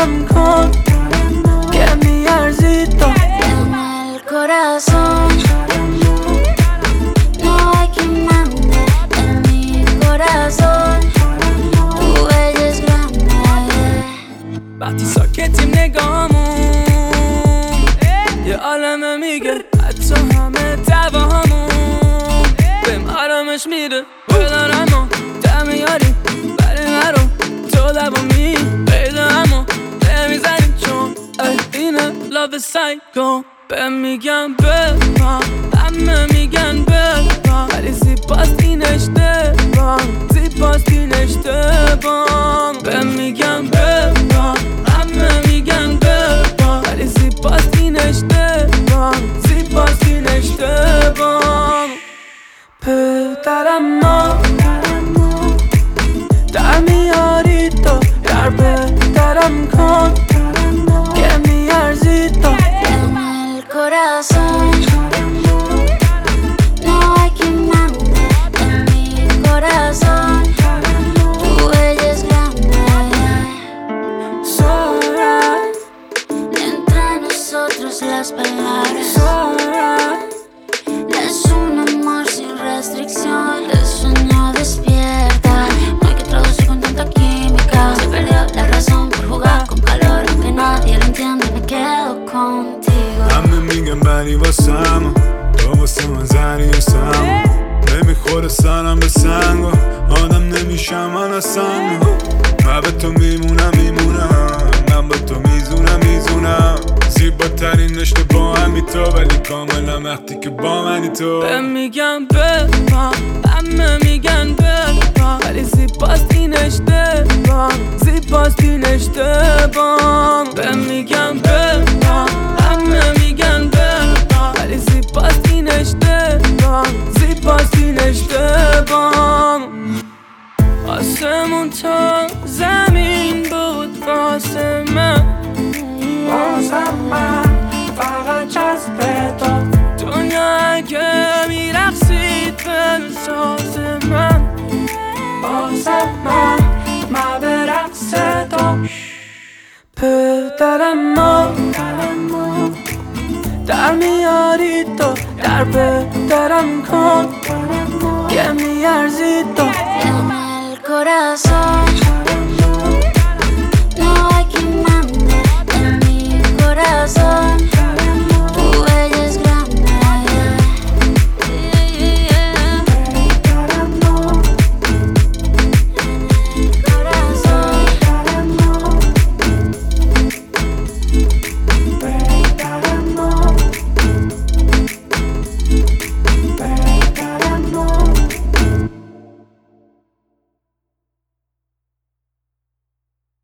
درم کن که میارزی تو En el corazón no hay quien mande. En mi corazón tu ella es grande. وقتی ساکتیم نگاهمون یه عالمه میگه حتی همه دعواهامون بهم آرامش میده بدارم و دم یاری برای من رو تو لبامی پیدا همو نمیزنیم چون اینه love سایکو بهم میگن ببان همه میگن ببان ولی زیباست این اشتباه زیباست این اشتباه بهم میگن ببان همه میگن ببان ولی زیباست این اشتباه زیباست این اشتباه پدرم ما در میاری تو در پدرم کن که میارزی تو En el corazón no hay quien mande. En mi corazón tu ella es grande. Alright, Entre nosotros las palabras alright. es un amor sin restricción. El sueño despierta. No hay que traducir con tanta química. Se perdió la razón por jugar con calor. Aunque nadie lo entiende, me quedo contigo. همه میگن بری واسم تو واسه من زنی هستم نمیخوره سرم به سنگ و آدم نمیشم من اصلا من به تو میمونم من با تو میزونم زیباترین رشته با همی تو ولی کاملا وقتی که با منی تو بهم میگن ببان همه میگن ببان ولی زیباست این اشتباه زیباست این اشتباه بهم میگن ببان همه میگن ببان ولی زیباست این اشتباه زیباست این اشتباه آسمون تا زمین بود واسه من فقط جذب تو دنیا اگه میرقصید بلساز من به رقص تو پدرم ما در میاری تو در پدرم کن که میارزی تو En el corazón